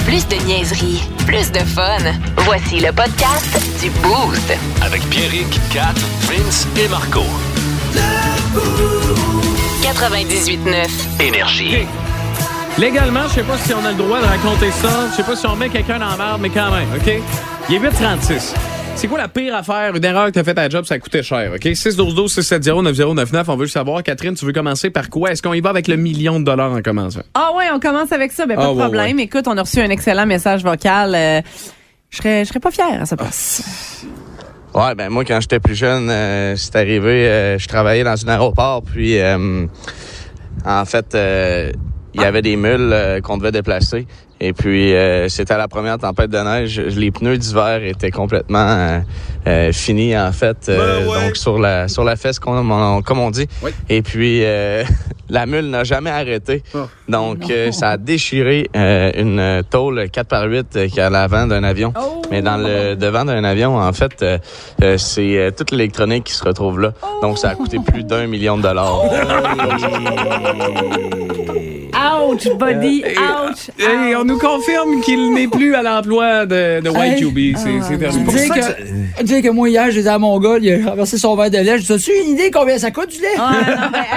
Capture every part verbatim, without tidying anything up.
Plus de niaiserie, plus de fun. Voici le podcast du Boost. Avec Pierrick, Kat, Vince et Marco. quatre-vingt-dix-huit neuf Énergie. Okay. Légalement, je sais pas si on a le droit de raconter ça. Je sais pas si on met quelqu'un dans la merde, mais quand même, OK? Il est huit heures trente-six. C'est quoi la pire affaire, une erreur que t'as faite à la job, ça a coûté cher, OK? six un deux six sept zéro neuf zéro neuf neuf, on veut le savoir. Catherine, tu veux commencer par quoi? Est-ce qu'on y va avec le million de dollars en commençant? Ah ouais, on commence avec ça, ben pas ah, de ouais, problème. Ouais. Écoute, on a reçu un excellent message vocal. Euh, je serais, je serais pas fière à sa place. Ouais, ben moi, quand j'étais plus jeune, euh, c'est arrivé, euh, je travaillais dans un aéroport, puis euh, en fait, euh, il y avait des mules euh, qu'on devait déplacer. Et puis, euh, c'était la première tempête de neige. Les pneus d'hiver étaient complètement euh, euh, finis, en fait, euh, ben ouais. donc sur la sur la fesse, comme on, comme on dit. Oui. Et puis, euh, la mule n'a jamais arrêté. Oh. Donc, euh, ça a déchiré euh, une tôle quatre par huit euh, qui est à l'avant d'un avion. Oh. Mais dans le devant d'un avion, en fait, euh, euh, c'est euh, toute l'électronique qui se retrouve là. Oh. Donc, ça a coûté plus d'un million de dollars. Oh. Ouch, buddy, ouch, et, et on nous confirme qu'il n'est plus à l'emploi de, de Y Q B. Hey. C'est, ah, c'est terminé. Dire que, ça... dire que moi, hier, j'étais à mon gars, il a renversé son verre de lait. Je as-tu une idée combien ça coûte du lait? Ah, non, ben,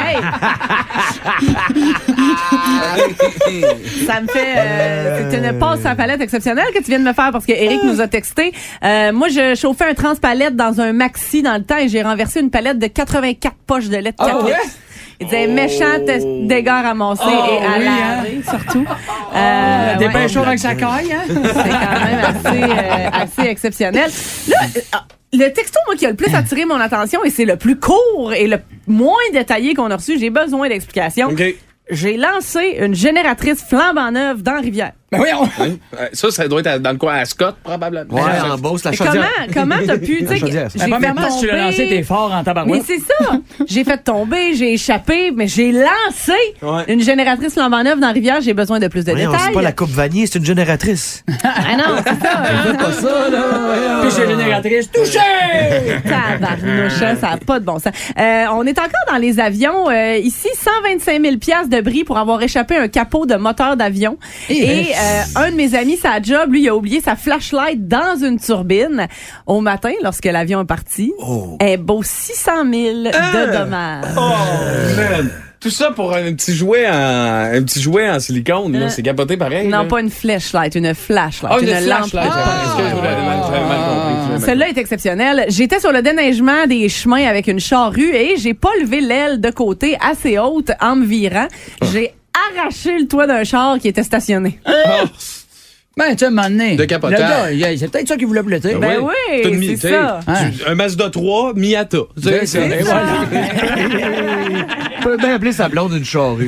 hey! Ça me fait... Euh, c'est une passe à palette exceptionnelle que tu viens de me faire parce que Eric nous a texté. Euh, moi, je chauffais un transpalette dans un maxi dans le temps et j'ai renversé une palette de quatre-vingt-quatre poches de lait de café. Ah, ouais? Il disait oh. méchant dégâts ramassés oh, et à oui, laver, hein? Surtout. Oh, euh, des pains chauds avec sa caille, hein? C'est quand même assez, euh, assez exceptionnel. Là, euh, le texto, moi, qui a le plus attiré mon attention, et c'est le plus court et le moins détaillé qu'on a reçu, j'ai besoin d'explications. Okay. J'ai lancé une génératrice flambant neuve dans Rivière. Ben oui, on... oui. Ça, ça doit être dans le coin à Scott, probablement. Ouais, en Beauce, la chaudière. Comment, comment t'as pu, tu sais, j'ai fait tomber... si tu l'as lancé, t'es fort en tabarouette. Mais c'est ça. J'ai fait tomber, j'ai échappé, mais j'ai lancé ouais. une génératrice flambant neuve dans Rivière. J'ai besoin de plus de ouais, détails. C'est pas la coupe vanille, c'est une génératrice. Ah non, c'est ça. C'est pas ça, là. Puis j'ai génératrice touchée! Tabarnouche, ça n'a pas de bon sens. Euh, on est encore dans les avions. Euh, ici, cent vingt-cinq mille dollars de bris pour avoir échappé un capot de moteur d'avion. Et, Et euh, un de mes amis, sa job, lui, il a oublié sa flashlight dans une turbine. Au matin, lorsque l'avion est parti, oh. elle vaut six cent mille euh. de dommages. Oh, man! Tout ça pour un petit jouet en, un petit jouet en silicone, là. Euh, c'est capoté pareil. Non, là. pas une flashlight, une flashlight. Oh, une, une lampe. Ah, Excuse-moi, j'avais mal, j'avais mal compris. Celle-là est exceptionnelle. J'étais sur le déneigement des chemins avec une charrue et j'ai pas levé l'aile de côté assez haute en me virant. Oh. J'ai arraché le toit d'un char qui était stationné. Oh. Ben, tu sais, un moment donné. De capotage. Le gars, c'est peut-être ça qu'il voulait plaiter. Ben oui, oui c'est ça. Hein? Un Mazda trois, Miata. C'est ça. Et voilà. Tu peux bien appeler sa blonde une charrue.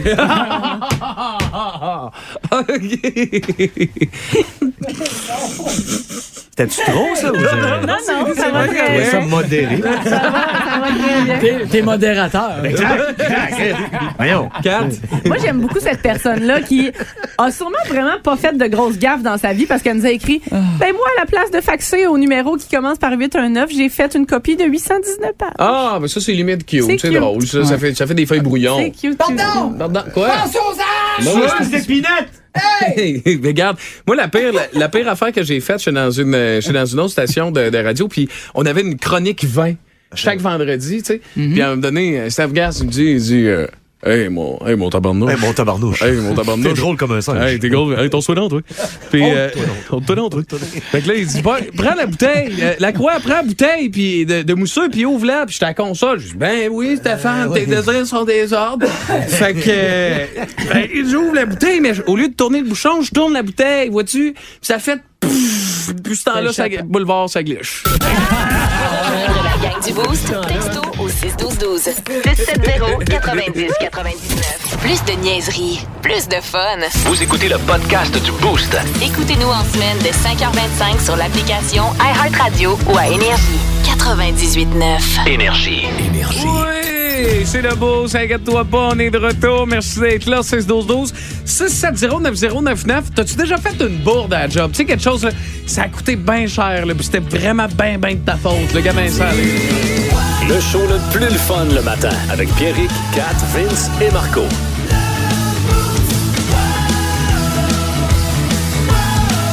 C'était-tu trop, ça? Ou non, non, non, ça va très bien. Ça modéré. Ça va, ça va très bien. T'es, t'es modérateur. Voyons. Kat. Moi, j'aime beaucoup cette personne-là qui a sûrement vraiment pas fait de grosses gaffes dans sa vie parce qu'elle nous a écrit « Ben moi, à la place de faxer au numéro qui commence par huit un neuf, j'ai fait une copie de huit cent dix-neuf pages. » Ah, ben ça, c'est limite cute. C'est, c'est drôle. Ça, ouais. ça, fait, ça fait des feuilles brouillons. C'est cute. Pardon! Pardon, quoi? Pense aux âges! Non, c'est épinette! Hey! Mais regarde, moi, la pire, la, la pire affaire que j'ai faite, je suis dans une, je suis dans une autre station de, de radio, puis on avait une chronique vin chaque vendredi, tu sais. Mm-hmm. Puis à un moment donné, Steph Gass me dit, il dit, euh, hey, mon, hey, mon tabarnouche. Hey, mon tabarnouche. Hey, mon tabarnouche. T'es drôle comme un singe. Hey, t'es drôle. Hey, ton soin toi. Puis, euh, on te donne, toi. Fait que là, il dit, prends la bouteille. Euh, la croix, prends la bouteille, puis de, de mousseux, puis ouvre-la. Puis je à console. Je dis, ben oui, Stéphane, tes désirs sont des ordres. Fait que, euh, ben, j'ouvre la bouteille, mais au lieu de tourner le bouchon, je tourne la bouteille, vois-tu? Puis ça fait, pff, puis ce temps-là, ça, boulevard, ça glitch. La gang du Boost, texto au six douze douze. six sept zéro quatre-vingt-dix quatre-vingt-dix-neuf. Plus de niaiserie, plus de fun. Vous écoutez le podcast du Boost. Écoutez-nous en semaine de cinq heures vingt-cinq sur l'application iHeartRadio ou à Énergie. quatre-vingt-dix-huit neuf. Énergie. Énergie. Oui, c'est le beau, s'inquiète-toi pas, on est de retour. Merci d'être là, six douze douze. six sept zéro neuf zéro neuf neuf. T'as-tu déjà fait une bourde à la job? Tu sais, quelque chose, là, ça a coûté bien cher, là, puis c'était vraiment bien, bien de ta faute. Le gamin sale. Le show le plus le fun le matin, avec Pierrick, Kat, Vince et Marco.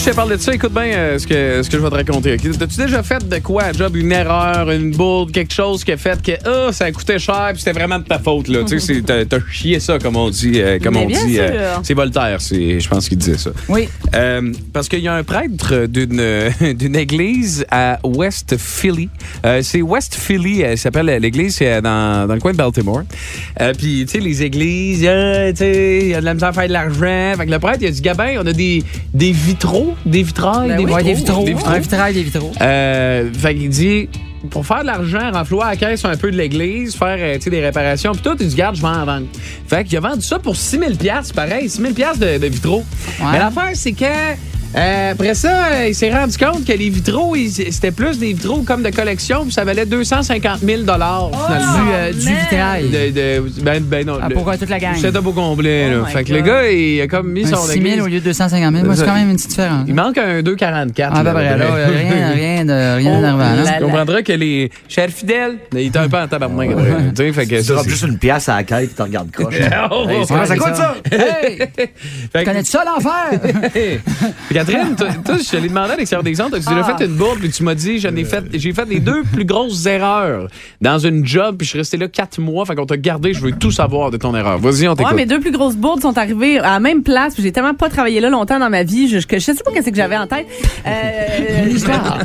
je te parle de ça, écoute bien euh, ce, que, ce que je vais te raconter. Okay? T'as-tu déjà fait de quoi à job, une erreur, une bourde, quelque chose qui a fait que oh, ça a coûté cher puis c'était vraiment de ta faute, là. Tu sais, t'as, t'as chié ça, comme on dit. Euh, comme Mais on bien dit sûr. euh, c'est Voltaire, c'est, je pense qu'il disait ça. Oui. Euh, parce qu'il y a un prêtre d'une, d'une église à West Philly. Euh, c'est West Philly, elle s'appelle l'église, c'est dans, dans le coin de Baltimore. Euh, puis, tu sais, les églises, euh, tu sais, il y a de la misère à faire de l'argent. Fait que le prêtre, il a dit, Gabin, on a des, des vitraux, des vitrailles, Ben des, oui, vitraux, des vitraux. des vitraux. Un vitrail, des vitraux. Euh, fait qu'il dit, pour faire de l'argent, renflouer à la caisse un peu de l'église, faire euh, tu sais, des réparations, puis tout, il dit, garde, je vais en vendre. Fait qu'il a vendu ça pour six mille dollars, pareil, six mille dollars de, de vitraux. Ouais. Mais l'affaire, c'est que euh, après ça, euh, il s'est rendu compte que les vitraux, ils- c'était plus des vitraux comme de collection, puis ça valait deux cent cinquante mille dollars finalement. Du, euh, du man. vitrail. De, de, ben, ben non. Ah, le- pour toute la gang. le setup au complet. Oh là. my Fait que le God. gars, il a comme mis Un son six mille église. au lieu de deux cent cinquante mille. Moi, c'est quand même une petite différence. Il manque un deux quarante-quatre. Ah, ben, vrai, là, rien, rien de, rien Oh, d'énervant, là là. Tu comprendras que les chers fidèles, il était un peu en tabarnak. après, tu sais, fait que Tu ça, drops c'est- juste une pièce à la caisse et tu regardes croche. Oh, Hey, c'est oh, quoi, ça c'est coûte ça? Hey! Fait que- Connais-tu ça, l'enfer? Hey. Catherine, toi, toi, je te l'ai demandé à l'extérieur d'exemple, tu as Ah. fait une bourde, puis tu m'as dit, j'en ai fait, j'ai fait les deux plus grosses erreurs dans une job, puis je suis resté là quatre mois, fait qu'on t'a gardé, je veux tout savoir de ton erreur. Vas-y, on Ouais, t'écoute. mes deux plus grosses bourdes sont arrivées à la même place. Puis j'ai tellement pas travaillé là longtemps dans ma vie. Je, que je sais pas qu'est-ce que j'avais en tête. Euh, L'histoire.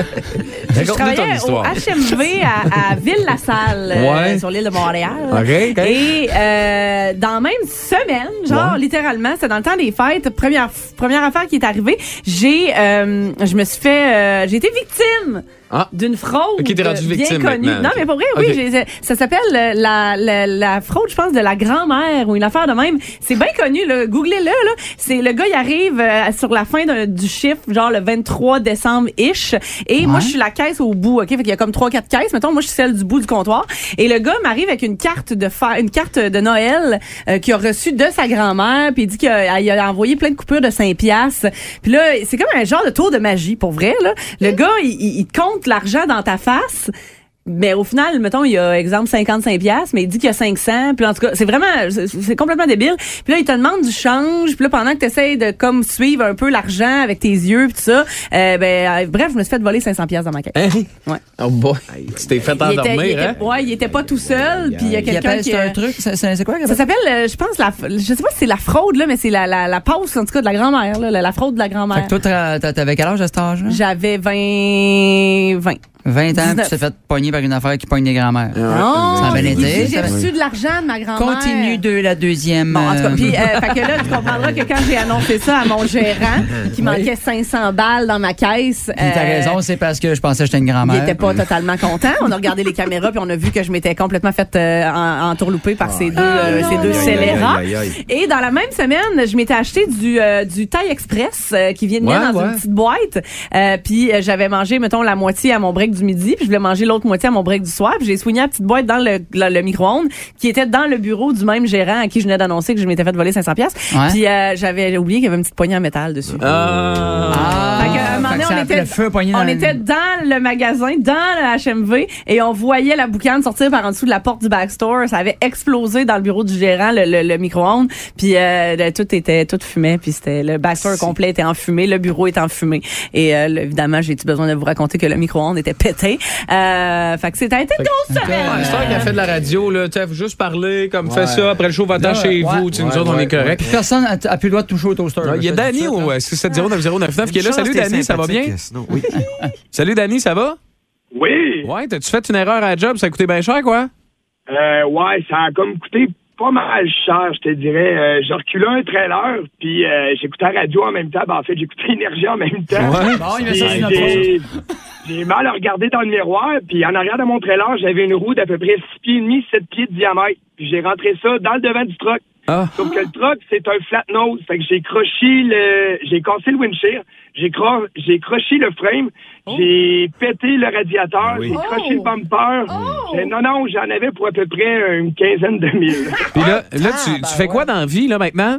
je Raconte-nous ton travaillais au histoire. H M V à, à Ville-la-Salle, euh, Ouais. sur l'île de Montréal. OK, OK. Et euh, dans la même semaine, genre Ouais. littéralement, c'était dans le temps des fêtes, première première affaire qui est arrivée, j'ai euh, je me suis fait euh, j'ai été victime Ah. d'une fraude Ok, t'es rendu bien victime connue. maintenant. Non, mais pour vrai, oui, Ok. j'ai- ça s'appelle euh, la, la, la fraude, je pense, de la grand-mère ou une affaire de même. C'est bien connu, là. Googlez-le, là. C'est le gars, il arrive euh, sur la fin d'un- du chiffre, genre le vingt-trois décembre-ish. Et moi, je suis la caisse au bout, OK? Fait qu'il y a comme trois, quatre caisses. Mettons, moi, je suis celle du bout du comptoir. Et le gars m'arrive avec une carte de fa- une carte de Noël euh, qu'il a reçue de sa grand-mère. Puis il dit qu'il a, il a envoyé plein de coupures de cinq piastres. Puis là, c'est comme un genre de tour de magie, pour vrai, là. Le gars, il, il il te compte l'argent dans ta face. Mais au final, mettons, il y a, exemple, cinquante-cinq piastres, mais il dit qu'il y a cinq cents. Puis en tout cas, c'est vraiment, c'est c'est complètement débile. Puis là, il te demande du change. Puis là, pendant que tu essaies de comme suivre un peu l'argent avec tes yeux puis tout ça, euh, ben, euh, bref, je me suis fait voler cinq cents piastres dans ma caisse. Hein? Ouais. Oh boy, tu t'es fait Il était, endormir, il était- hein? ouais, il était pas tout seul. Puis il y a Il quelqu'un appelle, qui... c'est un truc. C'est c'est- c'est quoi? Ça s'appelle, euh, je pense, la, je sais pas si c'est la fraude, là, mais c'est la, la, la pause, en tout cas, de la grand-mère, là, la, la fraude de la Fait grand-mère. que toi, t'as- t'as- t'avais quel âge à cet âge-là? J'avais vingt... vingt. vingt ans, puis dix-neuf. tu t'es fait pogner par une affaire qui pogne des grands-mères. Non, Ça a bien j'ai- été, j'ai ça a bien- reçu de l'argent de ma grand-mère. Continue de la deuxième. Bon, en tout cas, euh, puis, euh, fait que là, tu comprendras que quand j'ai annoncé ça à mon gérant, qui manquait cinq cents balles dans ma caisse. puis t'as euh, raison, c'est parce que je pensais que j'étais une Il grand-mère. était pas totalement content. On a regardé les caméras puis on a vu que je m'étais complètement faite euh, en, entourloupée par ces deux, euh, ces deux scélérats. aïe, aïe, aïe. Et dans la même semaine, je m'étais acheté du euh, du Thai Express euh, qui vient de Ouais, venir dans ouais. une petite boîte. Euh, puis euh, j'avais mangé, mettons, la moitié à mon break du midi, puis je voulais manger l'autre moitié à mon break du soir. Puis j'ai soigné la petite boîte dans le, le, le micro-ondes qui était dans le bureau du même gérant à qui je venais d'annoncer que je m'étais fait voler cinq cents piastres. Ouais. Puis euh, j'avais oublié qu'il y avait une petite poignée en métal dessus. Ah! Ah, Fait que, à un moment fait donné, que ça on a était, le feu pogné dans on le- était dans le magasin, dans le H M V, et on voyait la boucane sortir par en dessous de la porte du backstore. Ça avait explosé dans le bureau du gérant, le, le, le micro-ondes. Puis euh, le- tout était, tout fumait. Puis c'était le backstore complet était en fumée, le bureau était en fumée. Et euh, le- évidemment, j'ai eu besoin de vous raconter que le micro-ondes était pété. Euh, fait que c'était été une grosse Ouais, semaine. l'histoire qui a fait de la radio, là, tu sais, faut juste parler, comme Ouais. fais ça, après le show, va-t'en Là, chez ouais. vous, tu sais, nous Ouais, autres, on ouais, est correct. Puis personne a, a plus le droit de toucher au toaster. Il y a Je te dis Danny tout de au suite, six sept zéro neuf zéro neuf neuf qui est là. Salut Danny, ça va bien? Oui. Salut Danny, ça va? Oui. Ouais, t'as-tu fait une erreur à la job? Ça a coûté bien cher, quoi? Euh, ouais, ça a comme coûté pas mal cher, je te dirais. Euh, j'ai reculé un trailer, puis euh, j'écoutais la radio en même temps. Ben, en fait, j'écoutais Énergie en même temps. Ouais. Bon, il met Puis, ça sur notre j'ai, j'ai mal regardé dans le miroir, puis en arrière de mon trailer, j'avais une roue d'à peu près six pieds et demi, sept pieds de diamètre. Puis j'ai rentré ça dans le devant du truck. Ah. Sauf que le truck, c'est un flat nose. Fait que j'ai croché le, j'ai cassé le windshield, j'ai cro... j'ai croché le frame, j'ai pété le radiateur, oui. j'ai croché Oh. le bumper. J'ai- Non, non, j'en avais pour à peu près une quinzaine de mille. Puis là, là tu, tu fais quoi dans la vie, là, maintenant?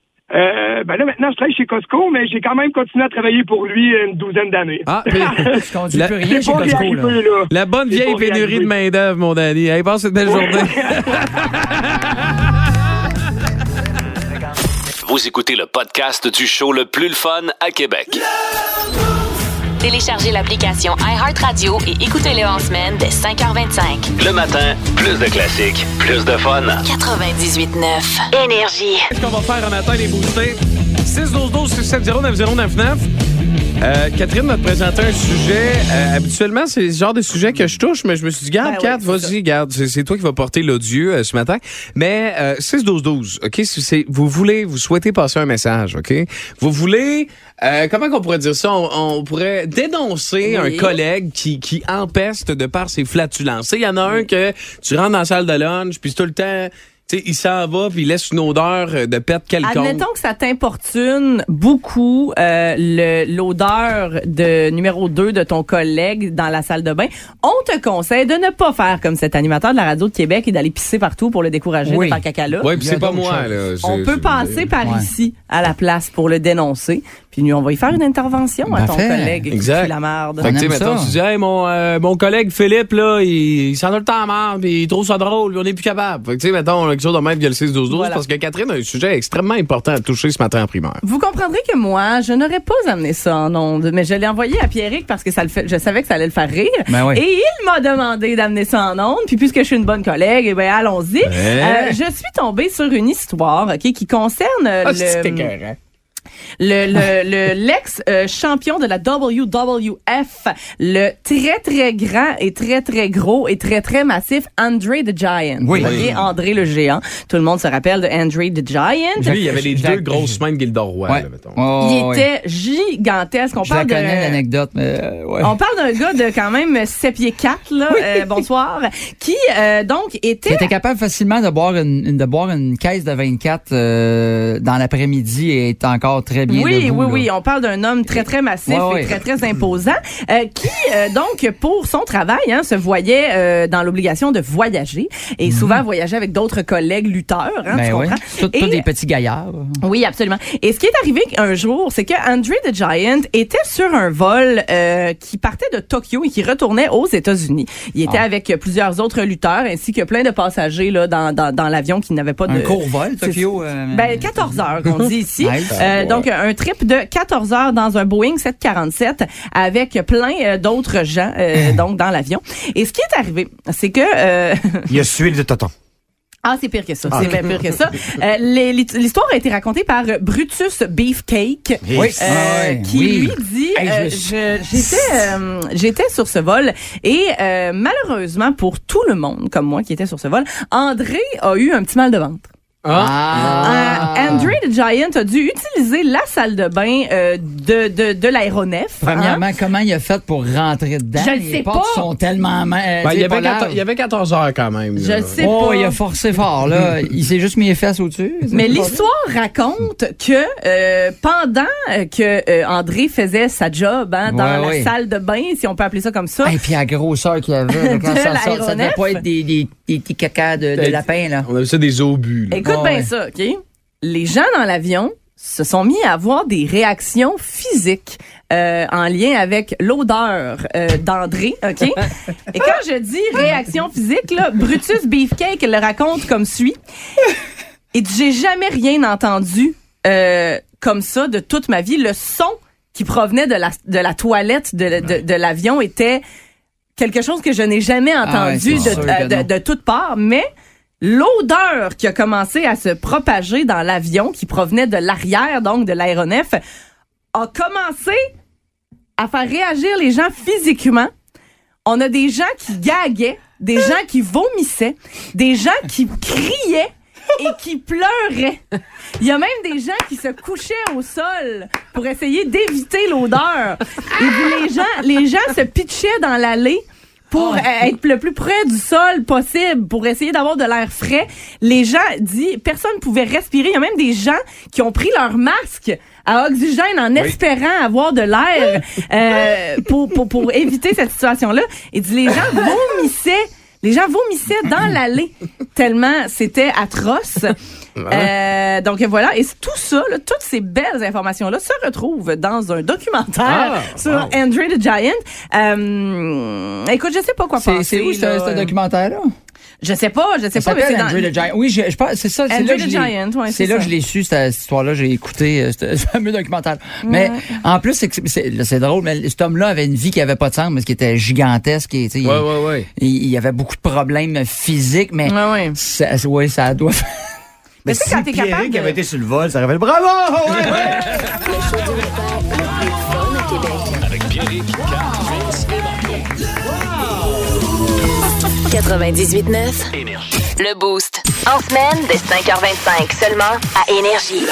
Euh, ben là, maintenant, je travaille chez Costco, mais j'ai quand même continué à travailler pour lui une douzaine d'années. Ah, puis Tu conduis La- plus rien C'est chez pas Costco, réarrivé, là. là. la bonne C'est vieille pas pénurie réarrivé. de main-d'œuvre, mon Danny. Hey, passe une belle journée. Vous écoutez le podcast du show le plus le fun à Québec. Téléchargez l'application iHeartRadio et écoutez-le en semaine dès cinq heures vingt-cinq. Le matin, plus de classiques, plus de fun. quatre-vingt-dix-huit neuf Énergie. Qu'est-ce qu'on va faire un matin, les boostés? six un deux six sept zéro neuf zéro neuf neuf. Euh, Catherine va te présenter un sujet. Euh, habituellement, c'est le genre de sujet que je touche, mais je me suis dit, garde, Ben Kat, oui, vas-y, garde. C'est, c'est toi qui vas porter l'odieux euh, ce matin. Mais euh, six douze douze, OK? C'est, vous voulez, vous souhaitez passer un message, OK? Vous voulez, euh, comment qu'on pourrait dire ça? On, on pourrait dénoncer Oui. un collègue qui, qui empeste de par ses flatulences. Il y en a un que tu rentres dans la salle de lunch, puis c'est tout le temps... Tu sais, il s'en va puis il laisse une odeur de pète quelconque. Admettons que ça t'importune beaucoup euh, le, l'odeur de numéro deux de ton collègue dans la salle de bain. On te conseille de ne pas faire comme cet animateur de la radio de Québec et d'aller pisser partout pour le décourager Oui. de faire caca là. Oui, puis Il y a c'est pas d'autres moi, choses. là. C'est- On peut c'est- passer par Ouais. ici à la place pour le dénoncer. Puis nous, on va y faire une intervention à ton Parfait. collègue qui Exact. pue la merde. Fait que, tu sais, aime mettons, ça. tu dis, hey, mon, euh, mon collègue Philippe, là, il, il s'en a le temps à marre, puis il trouve ça drôle, puis on est plus capable. Fait que, tu sais, mettons, quelque chose de même, il y a le six douze douze, Voilà. parce que Catherine a un sujet extrêmement important à toucher ce matin en primaire. Vous comprendrez que moi, je n'aurais pas amené ça en ondes, mais je l'ai envoyé à Pierrick parce que ça le fait, je savais que ça allait le faire rire. Ben oui. Et il m'a demandé d'amener ça en ondes. Puis puisque je suis une bonne collègue, eh ben allons-y. Euh, je suis tombée sur une histoire, ok, qui concerne euh, Ah, c'est le, écœurant. le, le, le l'ex-champion de la W W F, le très, très grand et très, très gros et très, très massif Andre the Giant. Oui. Ok, André le géant. Tout le monde se rappelle de Andre the Giant. Lui, il y avait les Jacques- deux grosses mains de Gilderoy, Ouais. là, mettons. Oh, Il ouais. était gigantesque. On Je la parle de... connais, l'anecdote, mais euh, ouais. On parle d'un gars de quand même sept pieds quatre, là, euh, bonsoir, qui, euh, donc, Qui était... était capable facilement de boire une, une- de boire une caisse de vingt-quatre euh, dans l'après-midi et est encore très bien Oui, debout, oui, là. oui. On parle d'un homme très, très massif Ouais, ouais. et très, très imposant, euh, qui, euh, donc, pour son travail, hein, se voyait euh, dans l'obligation de voyager et souvent voyageait avec d'autres collègues lutteurs, hein, Ben tu oui. comprends? Tous Et- tous des petits gaillards. Oui, absolument. Et ce qui est arrivé un jour, c'est que Andre the Giant était sur un vol euh, qui partait de Tokyo et qui retournait aux États-Unis. Il était Ah. avec plusieurs autres lutteurs ainsi que plein de passagers là dans dans, dans l'avion qui n'avaient pas de Un court vol, Tokyo. euh, ben quatorze heures qu'on dit ici. Nice. Euh, donc un trip de quatorze heures dans un Boeing sept quarante-sept avec plein euh, d'autres gens euh, donc dans l'avion. Et ce qui est arrivé, c'est que euh, Il a sué de tonton. ah, c'est pire que ça. C'est bien pire que ça. Euh, les- l'histoire a été racontée par Brutus Beefcake. Oui. Euh, Ah ouais, qui oui. lui dit Hey, je euh, me suis- je- j'étais euh, j'étais sur ce vol et euh, malheureusement pour tout le monde comme moi qui était sur ce vol, André a eu un petit mal de ventre. Ah. Euh, Andre the Giant a dû utiliser la salle de bain euh, de, de, de l'aéronef. Premièrement, hein. comment il a fait pour rentrer dedans? Je le Les sais portes pas. sont tellement... ma- euh, Ben, tu il, y sais, avait pas quatorze, larges. il y avait quatorze heures quand même. Je là. le sais Oh, pas. il a forcé fort, là. Il s'est juste mis les fesses au-dessus. Mais l'histoire raconte que euh, pendant que euh, André faisait sa job hein, dans Ouais, la ouais. salle de bain, si on peut appeler ça comme ça, Et puis la grosseur qu'il y avait, là, quand De ça sort, ça devait l'aéronef. pas être des, des, des petits cacas de, de Des- lapin, là. On avait ça des obus. là. écoute Ouais, bien ouais. ça, OK? Les gens dans l'avion se sont mis à avoir des réactions physiques euh, en lien avec l'odeur euh, d'André, OK? Et quand je dis réaction physique, là, Brutus Beefcake le raconte comme suit. Et j'ai jamais rien entendu euh, comme ça de toute ma vie. Le son qui provenait de la, de la toilette de, de, de l'avion était quelque chose que je n'ai jamais Ah ouais, entendu c'est de, sûr euh, que de, non. de toutes parts, mais l'odeur qui a commencé à se propager dans l'avion, qui provenait de l'arrière, donc de l'aéronef, a commencé à faire réagir les gens physiquement. On a des gens qui gaguaient, des gens qui vomissaient, des gens qui criaient et qui pleuraient. Il y a même des gens qui se couchaient au sol pour essayer d'éviter l'odeur. Et puis les gens, les gens se pitchaient dans l'allée pour euh, être le plus près du sol possible, pour essayer d'avoir de l'air frais. Les gens dit personne pouvait respirer. Il y a même des gens qui ont pris leur masque à oxygène en espérant avoir de l'air euh, pour, pour, pour éviter cette situation-là. Et dit les gens vomissaient. Les gens vomissaient dans l'allée tellement c'était atroce. Euh, donc voilà, et tout ça, là, toutes ces belles informations-là se retrouvent dans un documentaire Ah, sur wow. Andre the Giant. Euh, écoute, je sais pas quoi C'est penser. c'est où ce là. ce documentaire-là? Je sais pas, je sais Ça pas, mais c'est s'appelle Andrew dans... the Giant. Oui, je, je pense, c'est ça. C'est Andrew là que the je l'ai- Giant, ouais, c'est c'est là ça. que je l'ai su, cette, cette histoire-là. J'ai écouté euh, ce ce fameux documentaire. Mais en plus, c'est, que c'est, c'est, c'est drôle, mais cet homme-là avait une vie qui avait pas de sens, mais qui était gigantesque. Et, tu sais, Ouais, il, ouais, ouais. il, il y avait beaucoup de problèmes physiques, mais Ouais, ouais. ça, ouais, ça doit faire. Mais tu sais, quand t'es capable Pierrick de- avait été sur le vol, ça aurait fait bravo! Ouais, ouais. Le show du matin le plus fun à Québec. Avec Pierrick, Kat, Vince et Marco. quatre-vingt-dix-huit neuf. Énergie. Le Boost. En semaine, dès cinq heures vingt-cinq, seulement à Énergie.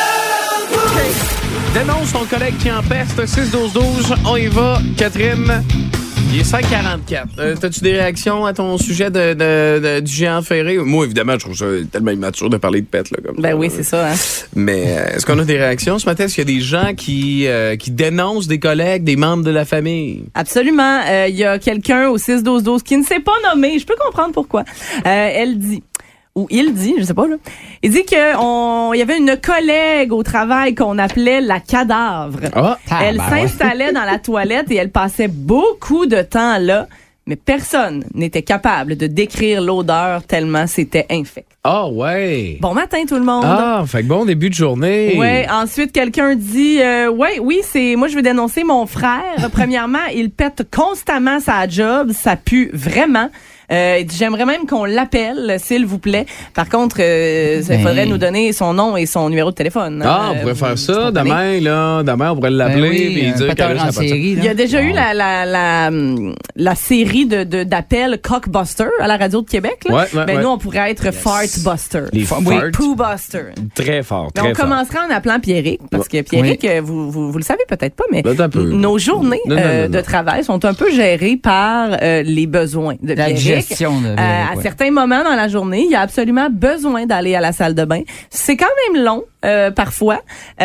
Dénonce ton collègue qui empeste. six douze douze. On y va. Catherine, il est cinq quarante-quatre. Euh, T'as-tu des réactions à ton sujet de, de- de- du géant ferré? Moi, évidemment, je trouve ça tellement immature de parler de pète. Là, comme Ben ça, oui, là. c'est ça. Hein? Mais euh, est-ce qu'on a des réactions ce matin? Est-ce qu'il y a des gens qui, euh, qui dénoncent des collègues, des membres de la famille? Absolument. Euh, Il y a quelqu'un au six douze douze qui ne s'est pas nommé. Je peux comprendre pourquoi. Euh, elle dit... Ou il dit, je sais pas, là. Il dit que on, il y avait une collègue au travail qu'on appelait la cadavre. Ah! Elle ben ouais. s'installait dans la toilette et elle passait beaucoup de temps là, mais personne n'était capable de décrire l'odeur tellement c'était infect. Ah, ouais! Bon matin tout le monde. Ah, fait que bon début de journée. Ouais, ensuite quelqu'un dit euh, ouais, oui, c'est moi je veux dénoncer mon frère. Premièrement, il pète constamment sa job, ça pue vraiment. Euh, il dit, j'aimerais même qu'on l'appelle, s'il vous plaît. Par contre, euh, il Ben. faudrait nous donner son nom et son numéro de téléphone. Ah, hein. on pourrait Euh, faire vous ça comprenez? demain, là. Demain, on pourrait l'appeler Ben oui, et un dire péteur qu'elle a en sa patate. série, là. Il y a déjà Wow. eu la, la, la, hum, la série de, de, d'appels Cockbuster à la radio de Québec. Là. Ouais, ouais, ben, ouais. nous, on pourrait être Fartbuster. Les Oui, farts. Poobuster. Très fort, Mais très on fort. commencera en appelant Pierrick, parce que Pierrick, euh, vous, vous, vous le savez peut-être pas, mais Là, t'as un peu. nos journées Non, non, euh, non, non. de travail sont un peu gérées par euh, les besoins de La Pierrick. gestion de Euh, Pierrick, à ouais. certains moments dans la journée, il y a absolument besoin d'aller à la salle de bain. C'est quand même long, euh, parfois.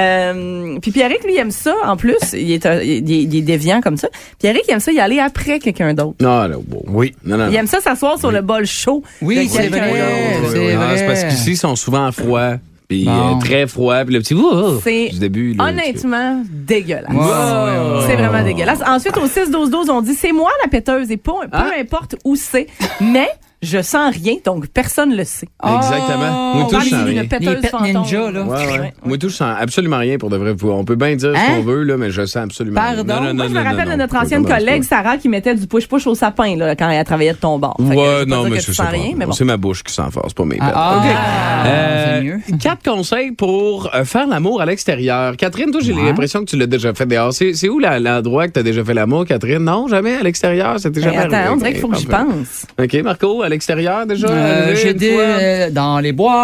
Euh, puis Pierrick, lui, il aime ça. En plus, il est, un- il est, il est déviant comme ça. Pierrick, il aime ça y aller après quelqu'un d'autre. Non, là, wow. Oui. Non, non, Il non. aime ça s'asseoir sur le bol chaud Oui, de c'est quelqu'un vrai. d'autre. C'est Ah, vrai. c'est parce qu'ici, ils sont souvent froids. Puis Bon. euh, très froid. Puis le petit ouh, C'est du début. Là, honnêtement dégueulasse. Ouais, ouais, ouais. C'est vraiment dégueulasse. Ensuite, au six douze douze, on dit c'est moi la péteuse et pas, peu Hein? importe où c'est, mais je sens rien, donc personne le sait. Exactement. Moi, On tout, parle je sens ici d'une rien. péteuse Les pets fantôme. ninja, là. Ouais, ouais. Ouais. Moi, tout, je sens absolument rien pour de vrai. On peut bien dire ce Hein? qu'on veut, là, mais je sens absolument rien. Pardon? Non, non, Moi, je me non, non, rappelle non, de notre non. ancienne Commence collègue, pas. Sarah, qui mettait du push-push au sapin là, quand elle travaillait de ton bord. Fait que je Ouais, veux pas non, dire mais que c'est tu ça. sens rien, mais bon. C'est ma bouche qui sent fort, c'est pas mes pets. Ah, OK. ah, Euh, c'est mieux. Quatre conseils pour euh, faire l'amour à l'extérieur. Catherine, toi, j'ai Ouais. l'impression que tu l'as déjà fait dehors. C'est, c'est où la- l'endroit que tu as déjà fait l'amour, Catherine? Non, jamais à l'extérieur. C'était Ben, jamais attends, arrivé. on dirait qu'il faut que j'y Parfait. pense. OK, Marco, à l'extérieur déjà? Euh, arrivé J'ai une dit fois? euh, dans les bois.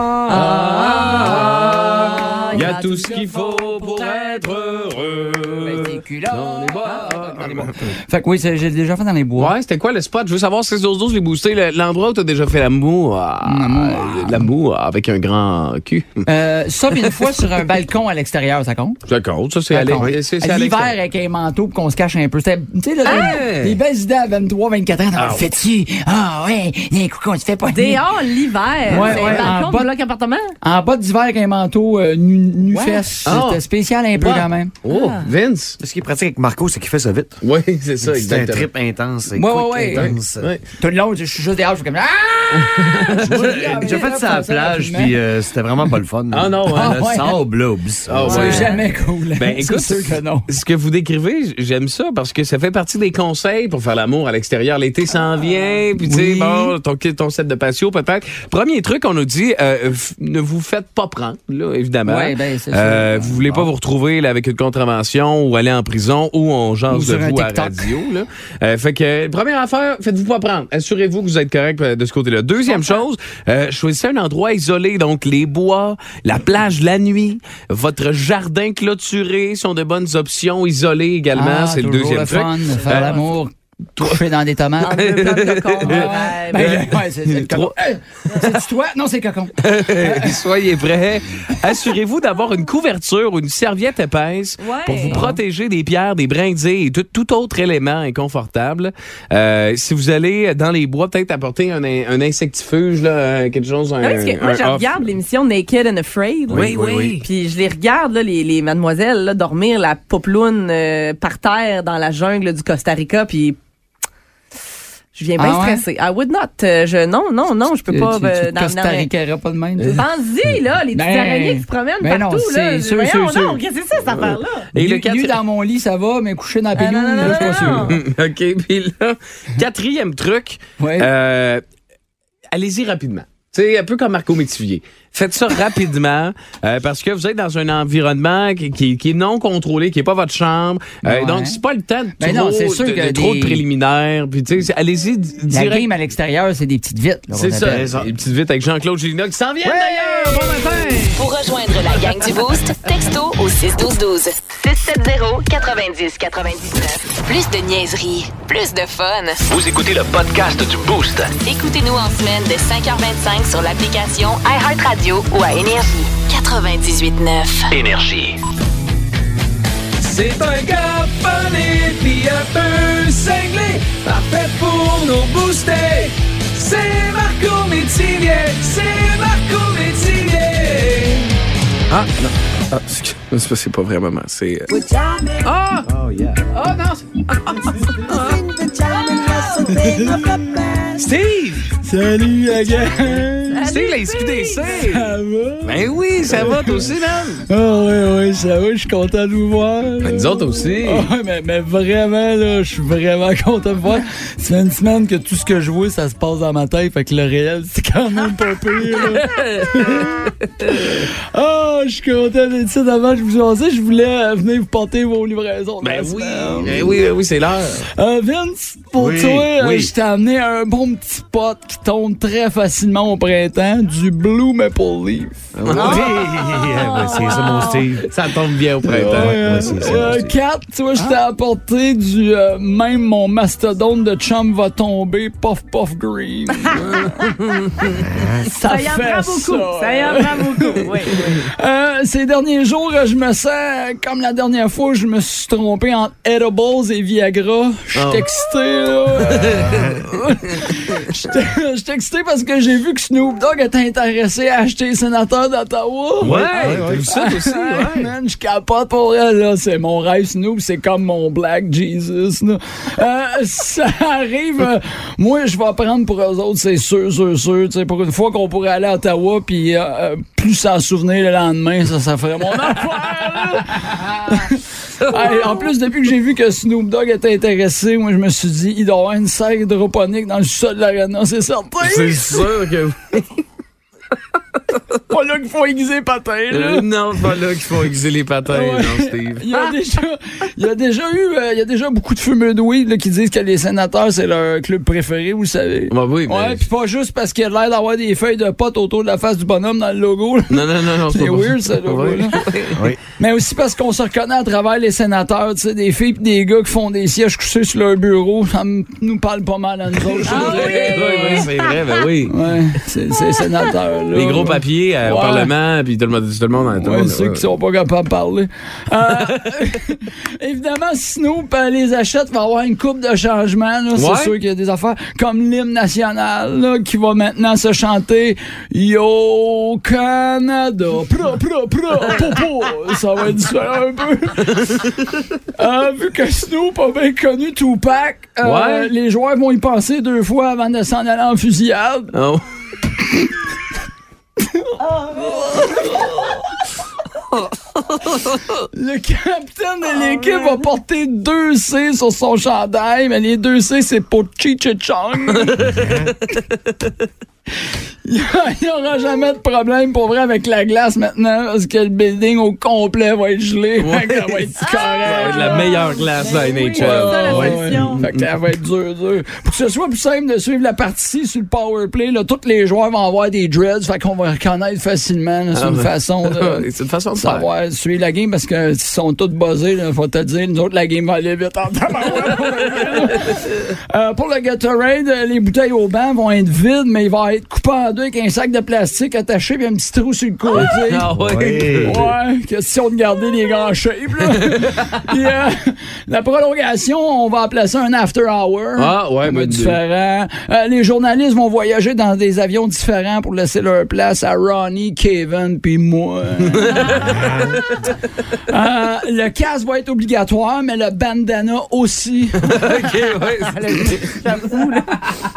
Ah, il y a tout ce qu'il faut pour être heureux. Des culottes. Dans les bois. Dans les bois. Fait que oui, c'est- j'ai déjà fait dans les bois. Ouais, c'était quoi le spot? Je veux savoir six douze douze les booster. Le- L'endroit où t'as déjà fait l'amour. ah, L'amour. euh, L'amour avec un grand cul. Euh, ça, puis une fois sur un balcon à l'extérieur, ça compte? Ça compte, ça, c'est Ça aller. compte. c'est- c'est à L'hiver l'extérieur. avec un manteau pour qu'on se cache un peu. C'était, tu sais, là, Hey! des belles idées à vingt-trois, vingt-quatre ans. On le fait-tu? Ah ouais, il y a un coup qu'on se fait pas. Dehors, l'hiver. Ouais, c'est ouais, un balcon en de bas- bloc appartement. En bas d'hiver avec un manteau euh, nu, nu Ouais. fesse. Ah. C'était spécial un peu Ouais. quand même. Oh, Vince. Ce qui est pratique avec Marco, c'est qu'il fait ça vite. Oui, c'est ça, C'est un exactement. trip intense. C'est Ouais, quick, ouais, ouais. intense. Ouais. Tout le long, je suis juste dehors, je suis comme ah! J'ai fait ça à la plage, puis euh, c'était vraiment pas le fun. Ah non, ouais. Le Ah, ouais. sable, là, oublie ça. Ah, C'est ouais. jamais cool. Ben écoute, c'est sûr que non. ce que vous décrivez, j'aime ça parce que ça fait partie des conseils pour faire l'amour à l'extérieur. L'été s'en vient, puis tu sais, oui. bon, ton, ton set de patio peut-être. Premier truc, on nous dit, euh, f- ne vous faites pas prendre, là, évidemment. Ouais, ben, c'est Euh, sûr. vous voulez pas Bon. vous retrouver là, avec une contravention ou aller en prison ou on Ou jase de sur un vous à la TikTok. radio. Là. Euh, fait que, première affaire, faites-vous pas prendre. Assurez-vous que vous êtes correct euh, de ce côté-là. Deuxième chose, euh, choisissez un endroit isolé, donc les bois, la plage la nuit, votre jardin clôturé sont de bonnes options. Isolé également, Ah, c'est le toujours deuxième le truc. fun de faire Euh, l'amour, coucher dans des tomates. Entre deux plantes de cocon. Ouais, Ouais, ben, ouais. ouais, c'est c'est le cocon. Hey, c'est-tu toi? Non, c'est le cocon. Soyez prêts. Assurez-vous d'avoir une couverture ou une serviette épaisse Ouais. pour vous protéger des pierres, des brindilles et tout, tout autre élément inconfortable. Euh, si vous allez dans les bois, peut-être apporter un, in- un insectifuge, là, euh, quelque chose, un, Ah oui, parce que moi, un je off. regarde l'émission Naked and Afraid. Oui, oui, oui. Puis je les regarde, là, les, les mademoiselles, là, dormir la popeloune euh, par terre dans la jungle du Costa Rica. Puis Je viens bien Ah ouais? stressée. I would not. Euh, je, non, non, non, je peux Tu- pas. tu, euh, tu dans- Costa dans- Rica pas de même. toi? Pense-y, là, les petites Ben, araignées qui se promènent ben non, partout, là. c'est sûr, Voyons, sûr, non, sûr. qu'est-ce que c'est ça, cette affaire-là? Et nu, le quatre- nu dans mon lit, ça va, mais couché dans la Ah, pilou, non, non, là, je suis pas non, sûr. non. OK, puis là, quatrième truc, Ouais. euh, allez-y rapidement. C'est un peu comme Marco Métivier. Faites ça rapidement euh, parce que vous êtes dans un environnement qui, qui, qui est non contrôlé, qui est pas votre chambre. Euh, Ouais. Donc, c'est pas le temps de, Ben trop, non, c'est sûr de, que de trop des- de préliminaires. Puis, tu sais, allez-y d- La direct. game à l'extérieur, c'est des petites vites. là, C'est on ça, appelle. les petites vites avec Jean-Claude Gélina qui s'en vient d'ailleurs. Bon matin! Pour rejoindre la gang du Boost, texto au six douze douze. six sept zéro quatre-vingt-dix quatre-vingt-dix-neuf. Plus de niaiserie, plus de fun. Vous écoutez le podcast du Boost. Écoutez-nous en semaine de cinq heures vingt-cinq sur l'application iHeartRadio ou à Énergie. quatre-vingt-dix-huit neuf. Énergie. C'est un gars funny pis un peu cinglé, parfait pour nos booster. C'est Marco Métivier, c'est Marco Métivier. Ah, non. Ah, excuse- c'est pas- c'est pas vraiment, c'est... euh, Ah! Oh, yeah. Oh, non! Steve! Salut, la gang! Steve, la S Q D C! Ça va? Ben oui, ça va, toi aussi, man! Ah oui, oui, ça va, je suis content de vous voir. Ben, nous autres aussi. Ah ouais, mais, mais vraiment, là, je suis vraiment content de vous voir. Ça fait une semaine que tout ce que je vois, ça se passe dans ma tête, fait que le réel, c'est quand même pas pire, là. Ah, je suis content d'être ici. Avant, je vous annonçais, je voulais euh, venir vous porter vos livraisons. de la Ben oui, semaine. ben oui, ben oui, c'est l'heure. Euh, Vince, pour Oui, toi, euh, oui. je t'ai amené un bon petit pot qui tombe très facilement au printemps, du Blue Maple Leaf. Oui, c'est ça, mon Steve. Ça tombe bien au printemps. Ouais, euh, Kat, tu vois, je t'ai apporté du euh, même mon mastodonte de chum va tomber, Puff Puff Green. ça, Ça y en fait prend beaucoup. ça. Ça y en prend beaucoup. Oui, oui. Euh, ces derniers jours, euh, je me sens comme la dernière fois, je me suis trompé entre Edibles et Viagra. Je suis Oh. excité, là. Euh, J'étais j'étais excité parce que j'ai vu que Snoop Dogg était intéressé à acheter les sénateurs d'Ottawa. Ouais, t'as vu ça toi aussi, ouais. Man, je capote pour elle, là. C'est mon rêve, Snoop. C'est comme mon Black Jesus, là. Euh, ça arrive. euh, moi, je vais prendre pour eux autres, c'est sûr, sûr, sûr. Tu sais, pour une fois qu'on pourrait aller à Ottawa, puis euh, plus s'en souvenir le lendemain, ça, ça ferait mon affaire, là. Hey, en plus, depuis que j'ai vu que Snoop Dogg était intéressé, moi, je me suis dit, il doit y avoir une salle hydroponique dans le sol de l'aréna, c'est certain. C'est sûr que... pas là qu'il faut aiguiser les patins, là. Euh, non, c'est pas là qu'il faut aiguiser les patins, Ouais. non, Steve. Il y a déjà, il y a déjà eu, euh, il y a déjà beaucoup de fumeux de weed là, qui disent que les sénateurs, c'est leur club préféré, vous savez. Bah oui, mais... Ouais, puis pas juste parce qu'il a l'air d'avoir des feuilles de potes autour de la face du bonhomme dans le logo, là. Non, non, non, non, C'est pas weird, ça, logo, Ouais. là. Oui. Mais aussi parce qu'on se reconnaît à travers les sénateurs, tu sais, des filles pis des gars qui font des sièges couchés sur leur bureau, ça m- nous parle pas mal à nous autres. je Ah dirais. Oui, oui, c'est vrai, ben oui. Ouais, c'est c'est sénateurs, là. Les gros papiers euh, au Ouais. Parlement, puis tout le monde, tout le monde, tout le Ouais, monde, ceux ouais. qui sont pas capables de parler. Euh, évidemment, Snoop euh, les achète, va avoir une coupe de changements. là. C'est Ouais. sûr qu'il y a des affaires comme l'hymne national là, qui va maintenant se chanter Yo Canada, pro, pro, pro, popo. Ça va être différent un peu. Euh, vu que Snoop a bien connu Tupac, euh, Ouais. les joueurs vont y penser deux fois avant de s'en aller en fusillade. Oh. Le capitaine de l'équipe va porter deux C sur son chandail, mais les deux C, c'est pour Cheech-Chong. Il n'y aura jamais de problème pour vrai avec la glace maintenant, parce que le building au complet va être gelé. Ouais. Fait que ça va être correct. Ça va être la meilleure glace dans la N H L. c'est ça, la Ouais, solution. ouais. Fait que ça va être dur, dur. Pour que ce soit plus simple de suivre la partie sur le power play, là, tous les joueurs vont avoir des dreads, fait qu'on va reconnaître facilement. là, C'est Ah, une ben. façon de C'est une façon de faire. savoir suivre la game parce que s'ils sont tous buzzés, il faut te dire, nous autres, la game va aller vite en tabarouette. euh, Pour le Gatorade, les bouteilles au banc vont être vides, mais il va être coupé en deux avec un sac de plastique attaché puis un petit trou sur le côté. Ah ouais. Ouais, question de garder les grands shapes, là. Puis, euh, la prolongation, on va appeler ça un after hour. Ah ouais, mais différent. Euh, les journalistes vont voyager dans des avions différents pour laisser leur place à Ronnie, Kevin puis moi. euh, le casque va être obligatoire, mais le bandana aussi. OK, ouais. J'avoue, là.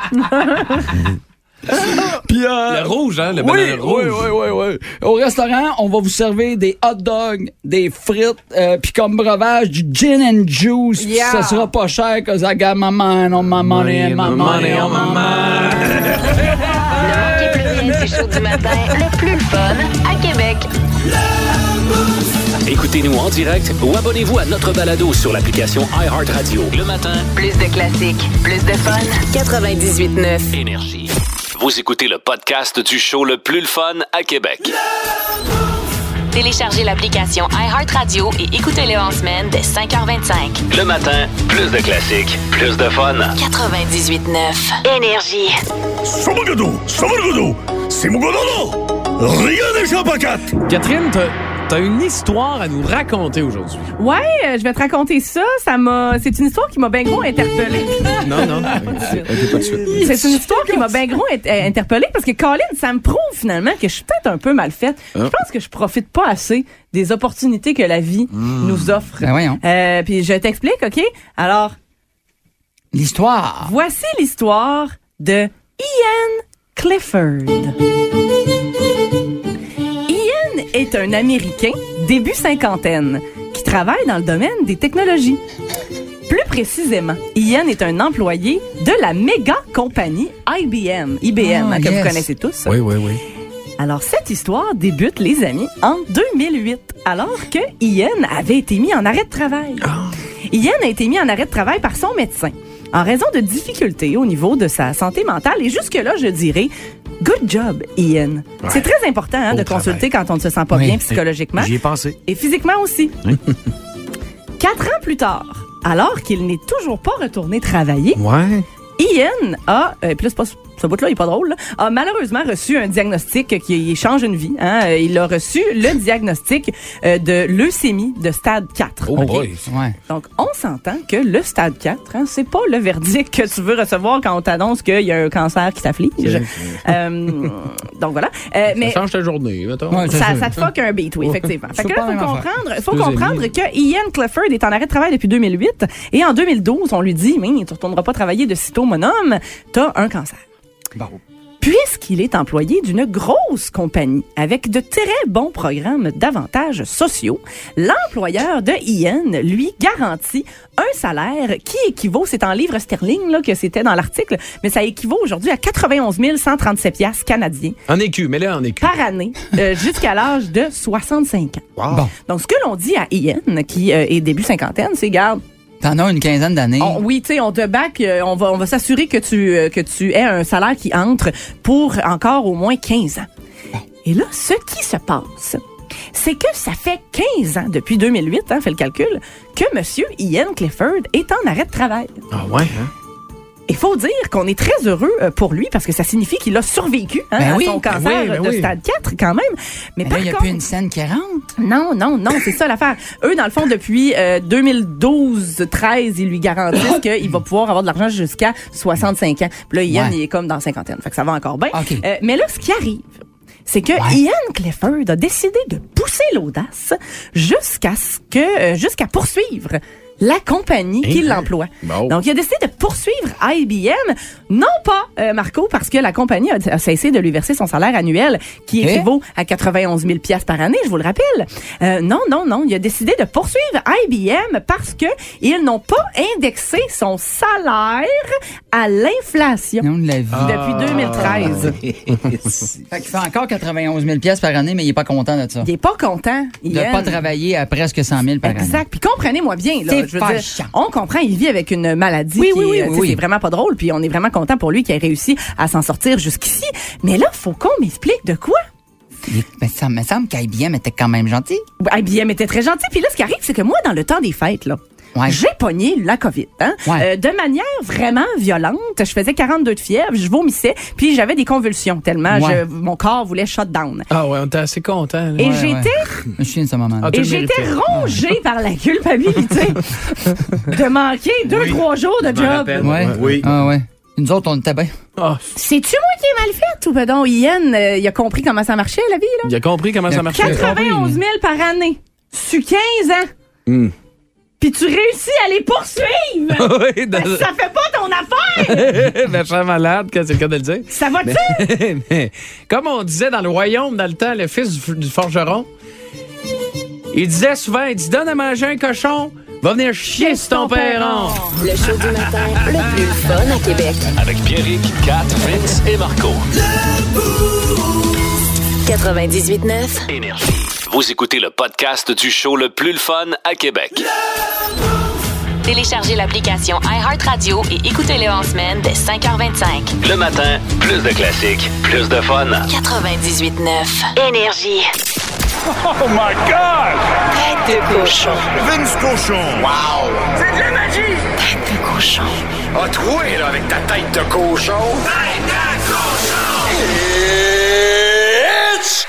Puis, euh, Le rouge, hein? Le oui, banane rouge. oui, oui, oui, oui. Au restaurant, on va vous servir des hot dogs, des frites, euh, puis comme breuvage, du gin and juice. Puis Yeah. ça sera pas cher, cause I got my mind on my money, my money on my mind. Ne manquez plus rien du show du matin, le plus le fun à Québec. Écoutez-nous en direct ou abonnez-vous à notre balado sur l'application iHeartRadio. Le matin, Plus de classiques, plus de fun. quatre-vingt-dix-huit neuf. Énergie. Vous écoutez le podcast du show le plus le fun à Québec. Téléchargez l'application iHeartRadio et écoutez-le en semaine dès cinq heures vingt-cinq. Le matin, plus de classiques, plus de fun. quatre-vingt-dix-huit neuf. Énergie. Catherine, t'as, t'as une histoire à nous raconter aujourd'hui. Ouais, euh, je vais te raconter ça. Ça m'a. C'est une histoire qui m'a bien gros interpellée. Non, non. OK, pas de suite. C'est une histoire qui m'a bien gros int- interpellée parce que Colin, ça me prouve finalement que je suis peut-être un peu mal faite. Je pense que je profite pas assez des opportunités que la vie nous offre. Ben voyons. Euh, puis je t'explique, OK? Alors, L'histoire. voici l'histoire de Ian Clifford. Ian est un Américain, début cinquantaine, qui travaille dans le domaine des technologies. Plus précisément, Ian est un employé de la méga compagnie I B M, I B M, Ah, hein, que yes. vous connaissez tous. Oui, oui, oui. Alors, cette histoire débute, les amis, en deux mille huit, alors que Ian avait été mis en arrêt de travail. Ian a été mis en arrêt de travail par son médecin en raison de difficultés au niveau de sa santé mentale. Et jusque-là, je dirais, good job, Ian. C'est très important hein, Au de travail. consulter quand on ne se sent pas Oui. bien psychologiquement. J'y ai pensé. Et physiquement aussi. Quatre ans plus tard, alors qu'il n'est toujours pas retourné travailler, Ouais. Ian a, euh, puis là, c'est pas, ce bout-là, il est pas drôle, là, a malheureusement reçu un diagnostic qui change une vie. Hein. Il a reçu le diagnostic euh, de leucémie de stade quatre. Oh OK? boy. Ouais. Donc, on s'entend que le stade quatre, hein, c'est pas le verdict que tu veux recevoir quand on t'annonce qu'il y a un cancer qui t'afflige. Euh, donc, voilà. Euh, mais Ça change ta journée, mettons. Ouais, ça, ça te fuck un beat, oui, effectivement. Fait C'est que pas là, la il même faut affaire. comprendre, faut Deux comprendre amis. que Ian Clifford est en arrêt de travail depuis deux mille huit et en deux mille douze, on lui dit, mais tu retourneras pas travailler de sitôt, mon homme, t'as un cancer. Bon. Puisqu'il est employé d'une grosse compagnie avec de très bons programmes d'avantages sociaux, l'employeur de Ian lui garantit un salaire qui équivaut, c'est en livres sterling là, que c'était dans l'article, mais ça équivaut aujourd'hui à quatre-vingt-onze mille cent trente-sept piastres canadiens En écu, mets-le en écu. par année euh, jusqu'à l'âge de soixante-cinq ans. Bon. Donc, ce que l'on dit à Ian, qui euh, est début cinquantaine, c'est, garde, T'en as une quinzaine d'années. on- oui, tu sais, on te back, euh, on va, on va s'assurer que tu, euh, que tu aies un salaire qui entre pour encore au moins quinze ans. Et là, ce qui se passe, c'est que ça fait quinze ans, depuis deux mille huit, hein, fait le calcul, que monsieur Ian Clifford est en arrêt de travail. Ah ouais, hein? Il faut dire qu'on est très heureux euh, pour lui parce que ça signifie qu'il a survécu hein, Ben à oui, son ben cancer oui, ben de oui. stade quatre quand même. Mais, Mais là, par il n'y a contre, plus une scène qui rentre. non, non, non, c'est ça l'affaire. Eux, dans le fond, depuis euh, deux mille douze treize, ils lui garantissent qu'il va pouvoir avoir de l'argent jusqu'à soixante-cinq ans. Puis là, Ian, Ouais. il est comme dans cinquantaine. Fait que ça va encore bien. OK. Euh, mais là, ce qui arrive, c'est que Ouais. Ian Clifford a décidé de pousser l'audace jusqu'à ce que, euh, jusqu'à poursuivre la compagnie qui Hein? l'emploie. Bon. Donc, il a décidé de poursuivre I B M, non pas, euh, Marco, parce que la compagnie a, a cessé de lui verser son salaire annuel, qui Ok. équivaut à quatre-vingt-onze mille piastres par année, je vous le rappelle. Euh, non, non, non, il a décidé de poursuivre I B M parce que ils n'ont pas indexé son salaire à l'inflation Non, la vie. depuis deux mille treize. Fait qu'il fait encore quatre-vingt-onze mille piastres par année, mais il est pas content de ça. Il est pas content. De Ian. pas travailler à presque cent mille par année. Exact. Puis comprenez-moi bien, là. C'est Je veux dire, fâchant. on comprend, il vit avec une maladie Oui, qui oui, oui, est, euh, tu sais, oui. c'est vraiment pas drôle. Puis on est vraiment content pour lui qu'il ait réussi à s'en sortir jusqu'ici. Mais là, faut qu'on m'explique de quoi. Il- Mais ça me semble qu'I B M était quand même gentil. I B M était très gentil. Puis là, ce qui arrive, c'est que moi, dans le temps des fêtes, là, Ouais. j'ai pogné la COVID. Hein? Ouais. Euh, de manière vraiment violente. Je faisais quarante-deux de fièvre, je vomissais, puis j'avais des convulsions tellement Ouais. je, mon corps voulait shut down. Ah ouais, on était assez contents. Et Ouais, j'étais ouais. Je me souviens de ce moment. Ah, tu et le j'étais méritais. rongée par la culpabilité de manquer deux, trois jours de m'en job. rappelle. Ouais. Oui. Ah ouais. Nous autres, on était bien. Ah, C'est-tu moi qui ai mal fait ou ben donc Ian, euh, il a compris comment ça marchait la vie là? il a compris comment ça marchait. quatre-vingt-onze mille par année. Sur quinze ans. Hmm. Puis tu réussis à les poursuivre. Oui, dans- Ben, ça fait pas ton affaire. Ben, je suis malade, quand c'est le cas de le dire. Ça va-tu? Mais, comme on disait dans le royaume, dans le temps, le fils du, du forgeron, il disait souvent, il dit, donne à manger un cochon, va venir chier sur ton perron. Le show du matin le plus fun à Québec. Avec Pierrick, Kat, Vince et Marco. quatre-vingt-dix-huit neuf. Énergie. Vous écoutez le podcast du show le plus le fun à Québec. Téléchargez l'application iHeartRadio et écoutez-le en semaine dès cinq heures vingt-cinq. Le matin, plus de classiques, plus de fun. quatre-vingt-dix-huit neuf. Énergie. Oh my God! Tête de cochon. Vince Cochon! Wow! C'est de la magie! Tête de cochon. A troué, là, avec ta tête de cochon! Tête de cochon! It's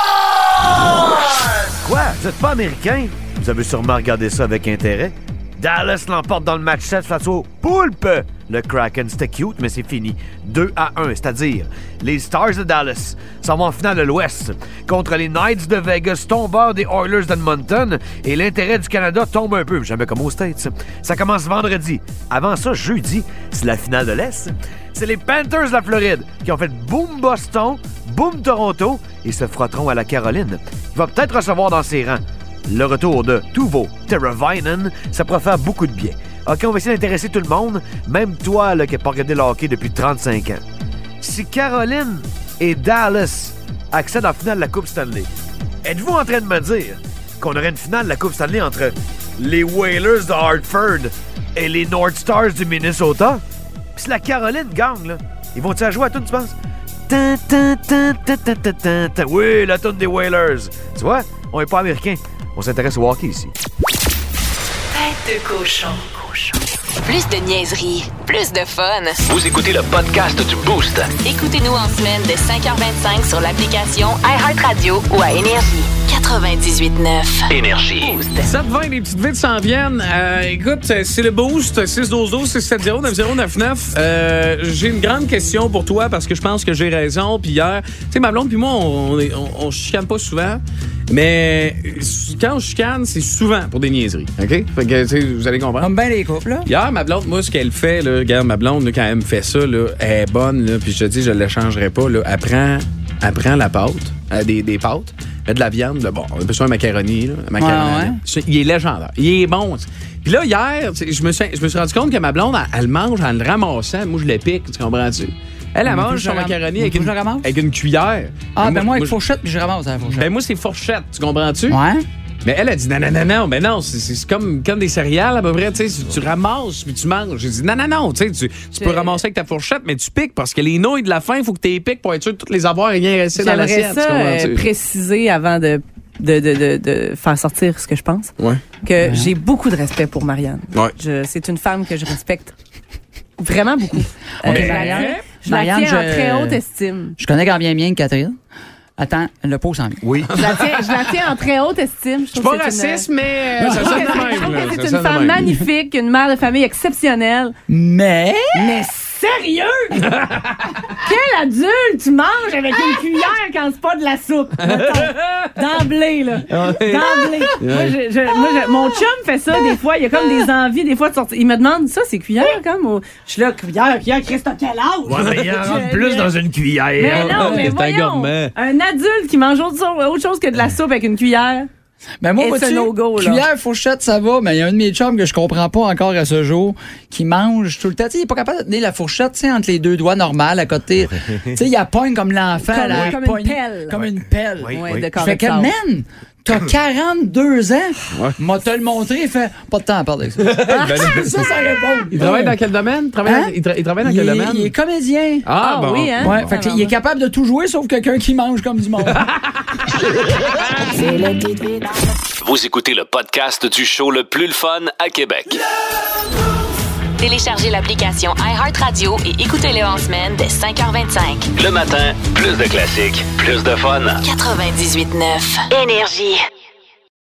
time! Quoi? Vous êtes pas américain? Vous avez sûrement regardé ça avec intérêt. Dallas l'emporte dans le match sept face au Poulpe. Le Kraken, c'était cute, mais c'est fini. deux à un, c'est-à-dire les Stars de Dallas s'en vont en finale de l'Ouest contre les Knights de Vegas, tombeurs des Oilers d'Edmonton, et l'intérêt du Canada tombe un peu, jamais comme aux States. Ça commence vendredi. Avant ça, jeudi, c'est la finale de l'Est. C'est les Panthers de la Floride qui ont fait boum Boston, boum Toronto et se frotteront à la Caroline. Il va peut-être recevoir dans ses rangs le retour de Teuvo Teravainen. Ça pourrait faire beaucoup de bien. OK, on va essayer d'intéresser tout le monde, même toi là, qui n'a pas regardé le hockey depuis trente-cinq ans. Si Caroline et Dallas accèdent en finale de la Coupe Stanley, êtes-vous en train de me dire qu'on aurait une finale de la Coupe Stanley entre les Whalers de Hartford et les North Stars du Minnesota? Puis si la Caroline gagne, là, ils vont-tu la jouer à tout, tu penses? Tan, tan, tan, tan, tan, tan, tan, tan. Oui, la tune des Whalers. Tu vois, on n'est pas américain. On s'intéresse au hockey ici. Tête de cochon. Plus de niaiserie, plus de fun. Vous écoutez le podcast du Boost. Écoutez-nous en semaine de cinq heures vingt-cinq sur l'application iHeartRadio ou à Énergie. quatre-vingt-dix-huit neuf. Énergie. sept vingt, les petites vites s'en viennent. Euh, écoute, c'est le Boost, six douze douze, six sept zéro, neuf zéro neuf neuf. Euh, j'ai une grande question pour toi parce que je pense que j'ai raison. Puis hier, tu sais, ma blonde puis moi, on, on, on, on chicane pas souvent. Mais quand on chicane, c'est souvent pour des niaiseries. OK? Fait que, tu sais, vous allez comprendre. Comme bien les couples, là. Hier, ma blonde, moi, ce qu'elle fait, là, regarde, ma blonde, là, quand elle me fait ça, là, elle est bonne, là, puis je te dis, je ne l'échangerai pas, là. Elle prend, elle prend la pâte, euh, des, des pâtes, met de la viande, là, bon, on appelle ça un macaroni, là, un macaroni. Ouais, ouais. Il est légendaire. Il est bon. Puis là, hier, je me, suis, je me suis rendu compte que ma blonde, elle, elle mange en le ramassant. Moi, je le pique, tu comprends-tu? Elle, elle mange son macaroni avec une, avec une cuillère. Ah, ben moi, moi, avec je- fourchette, puis je ramasse à la fourchette. Ben moi, c'est fourchette, tu comprends-tu? Ouais. Mais elle a dit non, non, non, non, mais non, c'est, c'est comme, comme des céréales à peu près, tu sais, tu ramasses puis tu manges. J'ai dit non, non, non, tu sais, tu, tu peux ramasser avec ta fourchette, mais tu piques parce que les nouilles de la fin, il faut que tu les piques pour être sûr de toutes les avoir et rien rester dans J'aimerais l'assiette. ça tu comprends-tu? euh, préciser avant de, de, de, de, de faire sortir ce que je pense. Ouais. Que j'ai beaucoup de respect pour Marianne. Ouais. Je- c'est une femme que je respecte vraiment beaucoup. On est je la Marianne? tiens, je la Marianne, tiens en je- très haute estime. Je connais quand bien bien Catherine. Attends, le pot s'en vient. Oui. Je la tiens, je la tiens en très haute estime. Je Je suis trouve pas que c'est raciste, une- mais Je ça trouve sonne que de c'est- je même. trouve là. que Ça c'est sonne une de femme même. magnifique, une mère de famille exceptionnelle. Mais. Mais sérieux? Quel adulte tu manges avec une cuillère quand c'est pas de la soupe? Mettons. D'emblée, là. D'emblée. Moi, je, je- moi je- mon chum fait ça des fois. Il a comme des envies, des fois, de sortir. Il me demande ça, c'est cuillère, comme? Ou- Je suis là, cuillère, cuillère, Christ, t'as quel âge? Ouais, mais il en rentre Je- plus je- dans une cuillère. Mais non, mais C'est un voyons. gourmet. Un adulte qui mange autre, so- autre chose que de la soupe avec une cuillère. Ben moi, Et vois-tu, c'est no-go, là. cuillère, fourchette, ça va, mais il y a un de mes chums que je comprends pas encore à ce jour, qui mange tout le temps. Tu sais, il est pas capable de tenir la fourchette, tu sais, entre les deux doigts normales à côté. Tu sais, il a pogne comme l'enfant. Comme- là, comme pogne- une pelle. Comme une pelle. Oui, Ouais, oui. de Je carré fais de que, sable. man, t'as quarante-deux ans. M'a te le montré, il fait pas de temps à parler avec ça. ça, ça répond. Il travaille dans quel domaine? Il travaille, Hein? il, tra- il travaille dans Il quel est, domaine? il est comédien. Ah, Ah bon. oui, hein? Ouais, fait qu'il est capable de tout jouer sauf quelqu'un qui mange comme du monde. Vous écoutez le podcast du show le plus le fun à Québec. Téléchargez l'application iHeartRadio et écoutez-le en semaine dès cinq heures vingt-cinq. Le matin, plus de classiques, plus de fun. quatre-vingt-dix-huit neuf Énergie.